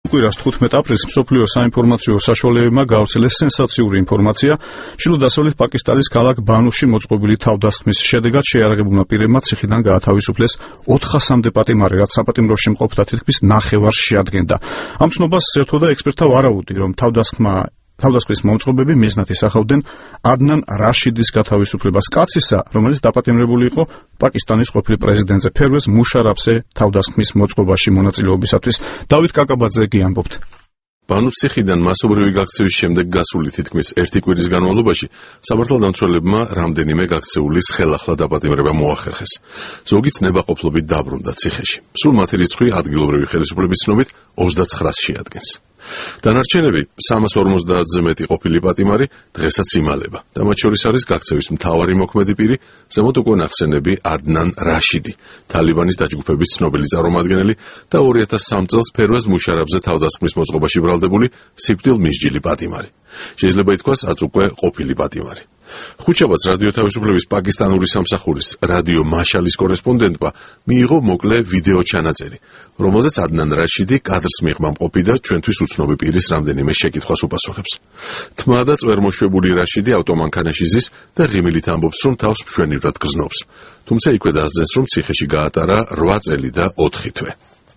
კვირას 15 აპრილს მსოფლიო საინფორმაციო საშუალებებმა გავრცელეს სენსაციური ინფორმაცია. ჩრდილო-დასავლეთ პაკისტანის ქალაქ ბანუში მოწყობილი თავდასხმის შედეგად შეიარაღებულმა პირებმა ციხიდან გაათავისუფლეს 400-მდე პატიმარი, რაც საპატიმროში მყოფთა თითქმის ნახევარს შეადგენდა. ამ ცნობას წერტყოდა ექსპერტთა ვარაუდი, რომ თავდასხმის მომწყობები მიზნად ისახავდნენ ადნან რაშიდის გათავისუფლებას, კაცისა, რომელიც დაპატიმრებული იყო პაკისტანის ყოფილ პრეზიდენტზე ფერვეზ მუშარაფზე თავდასხმის მოწყობაში მონაწილეობისათვის. დავით კაკაბაძე ამბობთ. ბანუს ციხიდან მასობრივი გაქცევის შემდეგ გასული თითქმის ერთი კვირის განმავლობაში სამართალდამცველებმა რამდენიმე გაქცეულის ხელახლა დაპატიმრება მოახერხეს. ზოგიც ნებაყოფლობით დაბრუნდა ციხეში. სულ მათი რიცხვი ადგილობრივი ხელისუფლების ცნობით 29-ს შეადგენს. დანარჩენები 350-ზე მეტი ყოფილი პატიმარი დღესაც იმალება და მათ შორის არის გაქცევის მთავარი მოქმედი პირი, ზემოთ უკვე ნახსენები ადნან რაშიდი, თალიბანის დაჯგუფების ცნობილი წარმომადგენელი და 2003 წელს ფერვეზ მუშარაფზე თავდასხმის მოწყობაში ბრალდებული სიკვდილმისჯილი პატიმარი. შეიძლება ითქვას, აც უკვე ყოფილი პატიმარი. ხუთშაბათს რადიო თავისუფლების პაკისტანური სამსახურის რადიო მაშალის კორესპონდენტმა მიიღო მოკლე ვიდეო ჩანაწერი, რომელზეც ადნან რაშიდი კადრს მიღმამყოფი და ჩვენთვის უცნობი პირის რამდენიმე შეკითხვას უპასუხებს. თმა და წვერმოშვებული რაშიდი ავტომანქანაში ზის და ღიმილით ამბობს, რომ თავს მშვენივრად გზნობს. თუმცა იქვე დაასძენს, რომ ციხეში გაატარა 8 წელი და 4 თვე.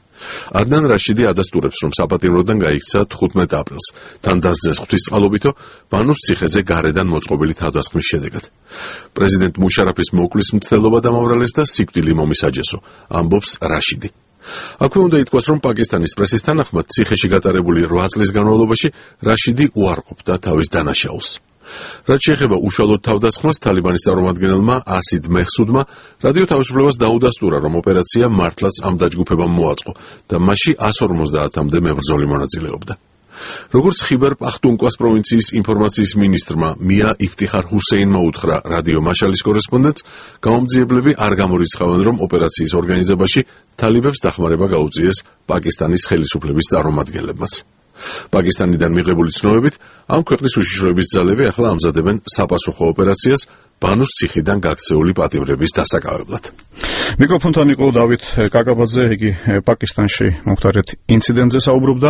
ადნან რაშიდი ადასტურებს, რომ საპატიმროდან გაიქცა 15 აპრილს, თან დასძენს ღვთისწყალობითო ბანუს ციხეზე გარედან მოწყობილი თავდასხმის შედეგად. პრეზიდენტ მუშარაფის მოკლის მცდელობა დამავრალეს და სიკვდილი მომისაჯესო, ამბობს რაშიდი. აქვე უნდა ითქვას, რომ პაკისტანის პრესის თანახმად ციხეში გატარებული 8 წლის განმავლობაში რაშიდი უარყოფდა თავის დანაშაულს. რაც შეეხება უშუალოდ თავდასხმას, თალიბანის წარმომადგენელმა ასიდ მეჰსუდმა რადიო თავისუფლებას დაუდასტურა, რომ ოპერაცია მართლაც ამ დაჯგუფებამ მოაწყო და მასში 150-მდე მებრძოლი მონაწილეობდა. როგორც ხიბერ პახტუნკვას პროვინციის ინფორმაციის მინისტრმა მია იფტიხარ ჰუსეინმა უთხრა რადიო მაშალის კორესპონდენტს, გამომძიებლები არ გამორიცხავენ, რომ ოპერაციის ორგანიზებაში თალიბებს დახმარება გაუწიეს პაკისტანის ხელისუფლების წარმომადგენლებმაც. პაკისტანიდან მიღებული ცნობებით, ამ ქვეყნის უშიშროების ძალები ახლა ამზადებენ საპასუხო ოპერაციას ბანუს ციხიდან გაქცეული პატიმრების დასაკავებლად. მიკროფონთან იყო დავით კაკაბაძე, იგი პაკისტანში მომხდარეთ ინციდენტზე საუბრობდა.